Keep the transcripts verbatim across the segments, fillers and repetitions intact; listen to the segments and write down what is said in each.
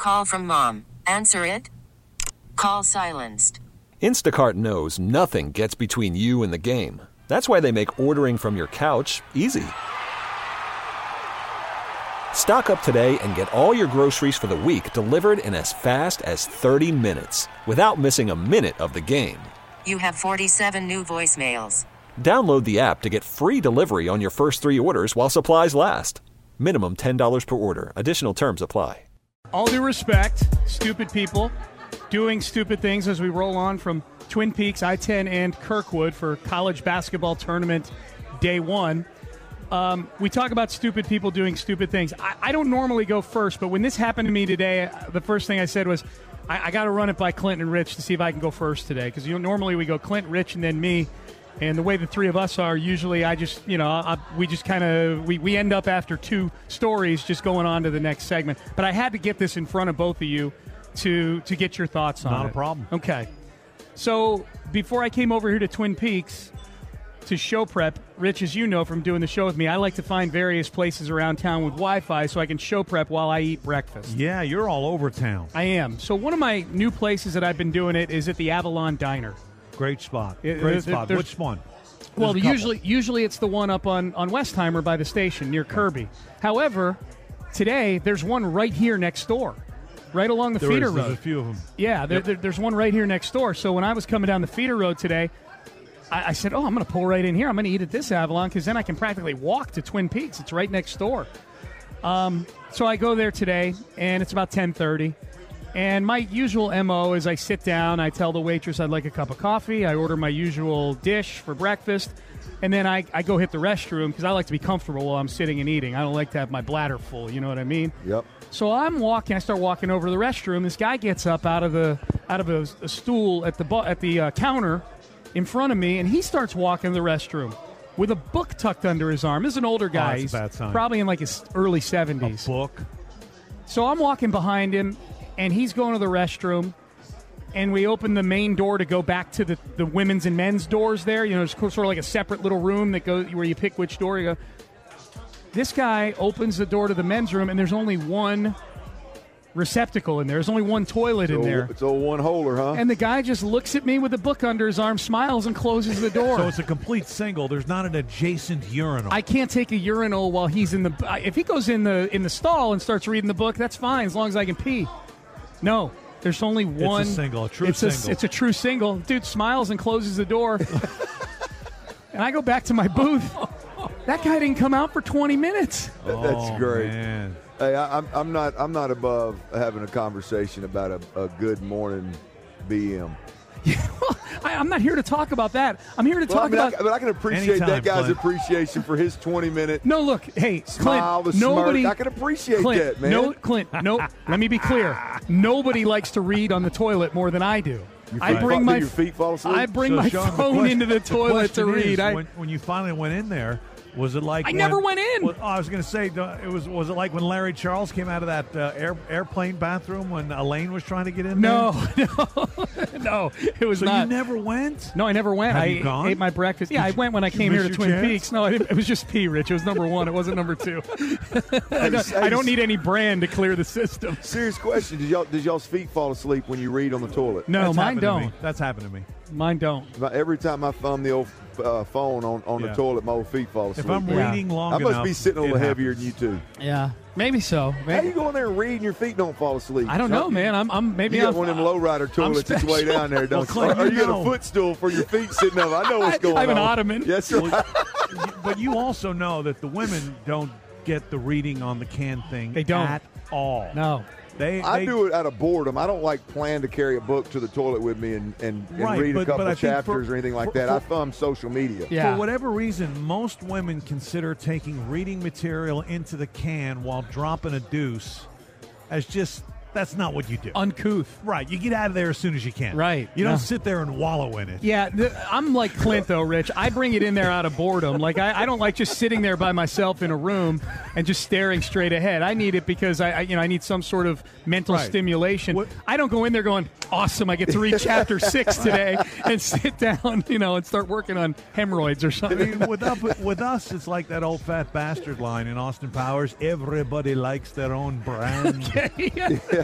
Call from mom. Answer it. Call silenced. Instacart knows nothing gets between you and the game. That's why they make ordering from your couch easy. Stock up today and get all your groceries for the week delivered in as fast as thirty minutes without missing a minute of the game. You have forty-seven new voicemails. Download the app to get free delivery on your first three orders while supplies last. Minimum ten dollars per order. Additional terms apply. All due respect, stupid people doing stupid things as we roll on from Twin Peaks, I ten, and Kirkwood for college basketball tournament day one. Um, we talk about stupid people doing stupid things. I, I don't normally go first, but when this happened to me today, the first thing I said was, I, I got to run it by Clint and Rich to see if I can go first today. Because you know, normally we go Clint, Rich, and then me. And the way the three of us are, usually I just, you know, I, we just kind of, we, we end up after two stories just going on to the next segment. But I had to get this in front of both of you to to get your thoughts on it. Not a problem. Okay. So before I came over here to Twin Peaks to show prep, Rich, as you know from doing the show with me, I like to find various places around town with Wi-Fi so I can show prep while I eat breakfast. Yeah, you're all over town. I am. So one of my new places that I've been doing it is at the Avalon Diner. Great spot. It, Great there, spot. there's- Which one? Well, There's a couple. usually usually it's the one up on, on Westheimer by the station near Kirby. However, today there's one right here next door, right along the There feeder is, road. There's a few of them. Yeah, there, Yep. there, there's one right here next door. So when I was coming down the feeder road today, I, I said, oh, I'm going to pull right in here. I'm going to eat at this Avalon because then I can practically walk to Twin Peaks. It's right next door. Um, so I go there today, and it's about ten thirty. And my usual M O is I sit down, I tell the waitress I'd like a cup of coffee, I order my usual dish for breakfast, and then I, I go hit the restroom because I like to be comfortable while I'm sitting and eating. I don't like to have my bladder full, you know what I mean? Yep. So I'm walking, I start walking over to the restroom. This guy gets up out of the out of a, a stool at the bu- at the uh, counter in front of me, and he starts walking to the restroom with a book tucked under his arm. This is an older guy. that's a He's bad sign. probably in like his early seventies. A book. So I'm walking behind him, and he's going to the restroom, and we open the main door to go back to the, the women's and men's doors there. You know, it's sort of like a separate little room that goes where you pick which door you go. This guy opens the door to the men's room, and there's only one receptacle in there. There's only one toilet in It's there. a- It's a one-holer, huh? And the guy just looks at me with a book under his arm, smiles, and closes the door. So it's a complete single. There's not an adjacent urinal. I can't take a urinal while he's in the. If he goes in the in the stall and starts reading the book, that's fine as long as I can pee. No, there's only one. It's a single, a true it's single. A, it's a true single. Dude smiles and closes the door, and I go back to my booth. That guy didn't come out for twenty minutes. Oh, That's great. Man. Hey, I, I'm I'm not I'm not above having a conversation about a, a good morning B M. I, I'm not here to talk about that. I'm here to Well, I talk mean, I, about. but I can appreciate Anytime, that guy's Clint. appreciation for his twenty minute No, look, hey, smile, Clint. the Nobody. smirk. I can appreciate Clint, that, man. No, Clint. No. Let me be clear. Nobody likes to read on the toilet more than I do. I feet bring fall- my do your feet fall asleep? I bring So, my Sean, the phone question- into the toilet to question is, read. I, when, when you finally went in there, was it like I when- never went in. Well, I was going to say, uh, it was. Was it like when Larry Charles came out of that uh, air, airplane bathroom when Elaine was trying to get in? no, there? no, no. It was So not. you never went? No, I never went. Have I you gone? ate my breakfast. Yeah, Did I you- went when I did you came here miss to your Twin chance? Peaks. No, I didn't, it was just P, Rich. It was number one. It wasn't number two. I, don't, I don't need any brand to clear the system. Serious question: Did y'all did y'all's feet fall asleep when you read on the toilet? No, That's mine happened to me. don't. That's happened to me. Mine don't. About Every time I thumb the old uh, phone on, on Yeah. the toilet, my old feet fall asleep. If I'm Yeah. reading long I must enough, be sitting a it little heavier happens. than you two. Yeah, maybe so. How Maybe. you go in there and read and your feet don't fall asleep? I don't know, man. I'm, I'm maybe You got I'm, one of them lowrider toilets that's way special. down there, don't Well, you? Clint, Or you you got know. a footstool for your feet sitting up. I know what's going on. I have an ottoman. Yes, right. But you also know that the women don't get the reading on the can thing They don't. at all. No. They, I they do it out of boredom. I don't like plan to carry a book to the toilet with me and, and, and Right, read a but- couple but I think chapters for- or anything like for- that. for- I thumb social media. Yeah. For whatever reason, most women consider taking reading material into the can while dropping a deuce as just, that's not what you do. Uncouth. Right. You get out of there as soon as you can. Right. You don't Yeah. sit there and wallow in it. Yeah, th- I'm like Clint, though, Rich. I bring it in there out of boredom. Like, I, I don't like just sitting there by myself in a room and just staring straight ahead. I need it because I, I you know, I need some sort of mental Right. stimulation. What- I don't go in there going, awesome, I get to read chapter six today and sit down, you know, and start working on hemorrhoids or I something. mean, with, up, with us, it's like that old fat bastard line in Austin Powers. Everybody likes their own brand. yeah.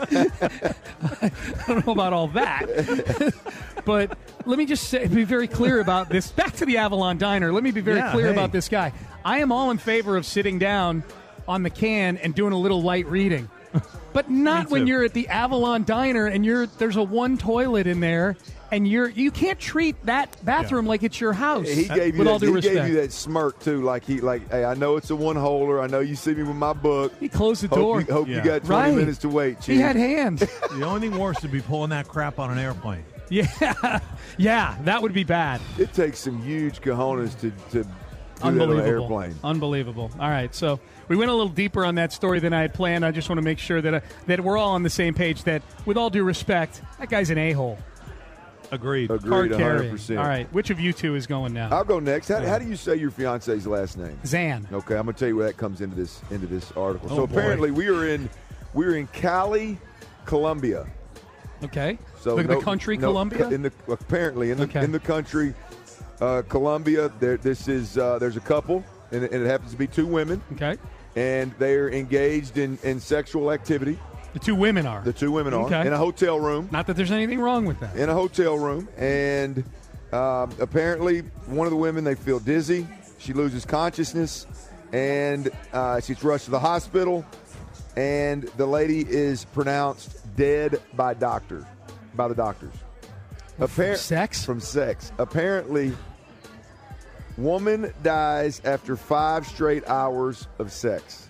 I don't know about all that. But let me just say, be very clear about this. Back to the Avalon Diner. Let me be very Yeah, clear hey. about this guy. I am all in favor of sitting down on the can and doing a little light reading. But not Me when too. you're at the Avalon Diner and you're there's a one toilet in there and you're you can't treat that bathroom like it's your house. He gave you with that, all due he respect. gave you that smirk too, like he like, hey, I know it's a one holer. I know you see me with my book. He closed the Hope door. you, hope Yeah. you got twenty Right. minutes to wait, Chief. He had hands. The only thing worse would be pulling that crap on an airplane. Yeah, yeah, that would be bad. It takes some huge cojones to, to do that on an Unbelievable. airplane. Unbelievable. All right, so we went a little deeper on that story than I had planned. I just want to make sure that uh, that we're all on the same page. That, with all due respect, that guy's an a-hole. Agreed. Agreed, Card one hundred carrying. percent. All right, which of you two is going now? I'll go next. How, how do you say your fiance's last name? Zan. Okay, I'm gonna tell you where that comes into this into this article. Oh, so boy. apparently we are in we are in Cali, Colombia. Okay. So the, no- the country no, Colombia. in the apparently in the Okay. in the country, uh, Colombia. There, this is uh, there's a couple, and it, and it happens to be two women, okay. and they're engaged in, in sexual activity. The two women are. The two women are Okay. in a hotel room. Not that there's anything wrong with that. in a hotel room, and um, apparently one of the women, they feel dizzy. She loses consciousness, and uh, she's rushed to the hospital, and the lady is pronounced dead by doctor, by the doctors. Appar- sex? From sex. Apparently, woman dies after five straight hours of sex.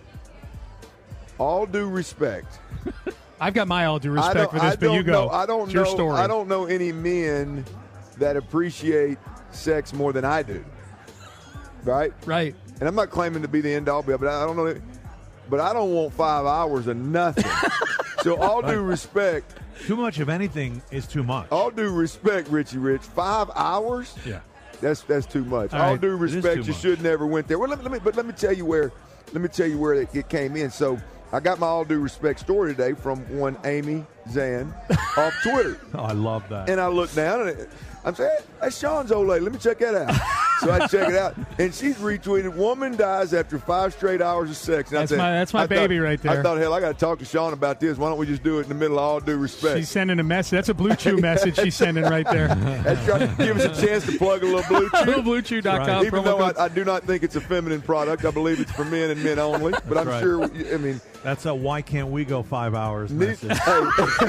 All due respect. I've got my all due I respect don't- for this, I but don't you go. Know, I don't it's know. your story. I don't know any men that appreciate sex more than I do. Right? Right. And I'm not claiming to be the end all be all, but I don't know. That, but I don't want five hours of nothing. So all due respect, Too much of anything is too much. all due respect, Richie Rich, five hours. Yeah. That's that's too much. All All right. due It is respect, too you much. should never went there. Well, let me, let me but let me tell you where. Let me tell you where it, it came in. So I got my all due respect story today from one Amy Zan off Twitter. Oh, I love that. And I look down and it, I'm saying, hey, that's Sean's old lady. Let me check that out. So I check it out, and she's retweeted, "Woman dies after five straight hours of sex." And I That's said- my- that's my I thought- baby right there. I thought, hell, I got to talk to Sean about this. Why don't we just do it in the middle of all due respect? She's sending a message. That's a Blue Chew message she's sending right there. That's right. Give us a chance to plug a little blue chew. blue chew dot com. Right. Even promo though code. I, I do not think it's a feminine product, I believe it's for men and men only. But I'm right. sure, I mean, That's a why can't we go five hours ne- message. hey,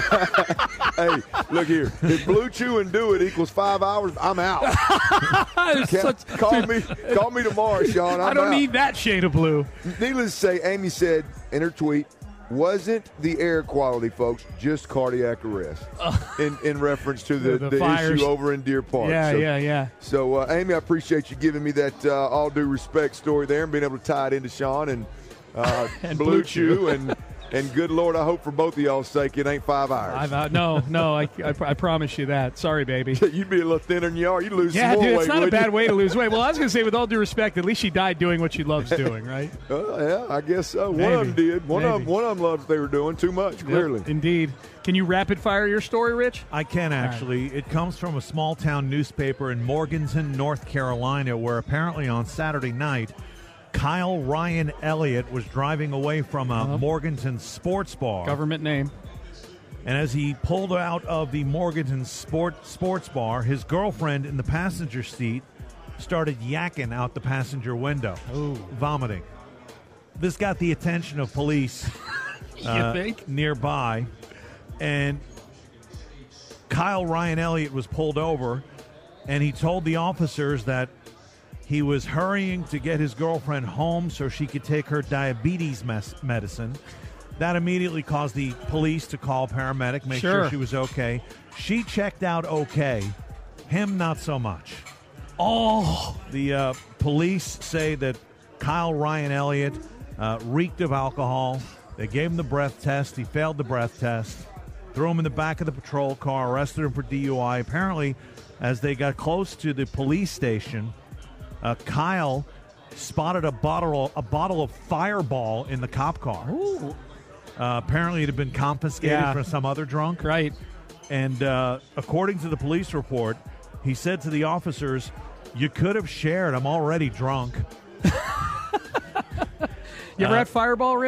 hey, look here. If blue chew and do it equals five hours, I'm out. It's Can't- such- call me, call me tomorrow, Sean. I'm I don't out. need that shade of blue. Needless to say, Amy said in her tweet, wasn't the air quality, folks, just cardiac arrest in, in reference to the, The- the the, fires. issue over in Deer Park. Yeah, so, yeah, yeah. So, uh, Amy, I appreciate you giving me that uh, all due respect story there and being able to tie it into Sean and, uh, And Blue, Blue Chew. Chew. and and good Lord, I hope for both of y'all's sake it ain't five hours. I've, uh, no, no, I, I, I promise you that. Sorry, baby. You'd be a little thinner than you are. You'd lose Yeah, some more dude, weight, it's not a wouldn't bad you? way to lose weight. Well, I was going to say, with all due respect, at least she died doing what she loves doing, right? Uh, yeah, I guess so. One Maybe. of them did. One of Maybe. them, one of them loved what they were doing too much, clearly. Yep, indeed. Can you rapid fire your story, Rich? I can actually. It comes from a small town newspaper in Morganton, North Carolina, where apparently on Saturday night, Kyle Ryan Elliott was driving away from a Uh-huh. Morganton sports bar. Government name. And as he pulled out of the Morganton sport, sports bar, his girlfriend in the passenger seat started yakking out the passenger window, Ooh. vomiting. This got the attention of police You uh, think? nearby, and Kyle Ryan Elliott was pulled over, and he told the officers that he was hurrying to get his girlfriend home so she could take her diabetes mes- medicine. That immediately caused the police to call a paramedic, make sure Sure. she was okay. She checked out okay. Him, not so much. Oh, The uh, police say that Kyle Ryan Elliott uh, reeked of alcohol. They gave him the breath test. He failed the breath test. Threw him in the back of the patrol car, arrested him for D U I. Apparently, as they got close to the police station, uh, Kyle spotted a bottle a bottle of Fireball in the cop car. Ooh. Uh, apparently, it had been confiscated Yeah. from some other drunk. Right. And uh, according to the police report, he said to the officers, "You could have shared. I'm already drunk." You ever Uh, had Fireball, Rich?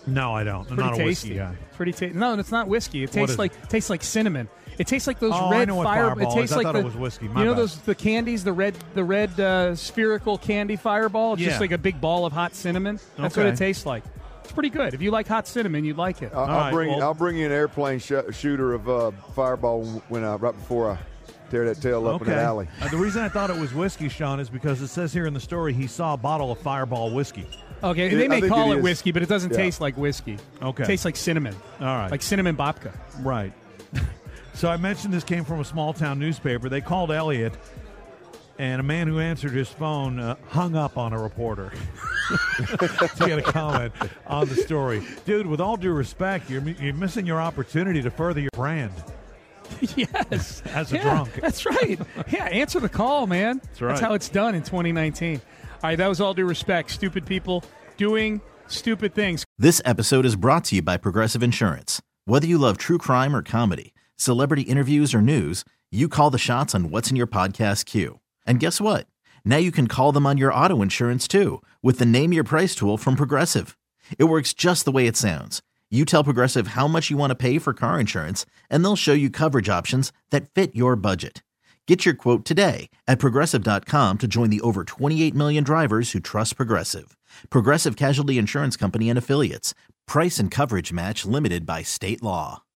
No, I don't. I'm Pretty not a tasty. whiskey guy. It's pretty tasty. No, it's not whiskey. It What tastes is like it? tastes like cinnamon. It tastes like those Oh, red I know what fire. Fireball It tastes is. I like thought the, it was whiskey. My you know bad. those the candies, the red the red uh, spherical candy Fireball. It's Yeah. just like a big ball of hot cinnamon. That's what Okay. it tastes like. It's pretty good. If you like hot cinnamon, you'd like it. I'll, All I'll right, bring well- I'll bring you an airplane sh- shooter of uh, Fireball when I, right before I tear that tail up in Okay. that alley. Uh, the reason I thought it was whiskey, Sean, is because it says here in the story he saw a bottle of Fireball whiskey. Okay, Yeah, they I may think call it it is. whiskey, but it doesn't Yeah. taste like whiskey. Okay. It tastes like cinnamon. All right. Like cinnamon babka. Right. So I mentioned this came from a small town newspaper. They called Elliot, and a man who answered his phone uh, hung up on a reporter to get a comment on the story. Dude, with all due respect, you're, mi- you're missing your opportunity to further your brand. Yes. As a Yeah, drunk. That's right. Yeah, answer the call, man. That's right. how it's done in twenty nineteen. All right, that was all due respect. Stupid people doing stupid things. This episode is brought to you by Progressive Insurance. Whether you love true crime or comedy, celebrity interviews or news, you call the shots on what's in your podcast queue. And guess what? Now you can call them on your auto insurance too with the Name Your Price tool from Progressive. It works just the way it sounds. You tell Progressive how much you want to pay for car insurance, and they'll show you coverage options that fit your budget. Get your quote today at Progressive dot com to join the over twenty-eight million drivers who trust Progressive. Progressive Casualty Insurance Company and Affiliates. Price and coverage match limited by state law.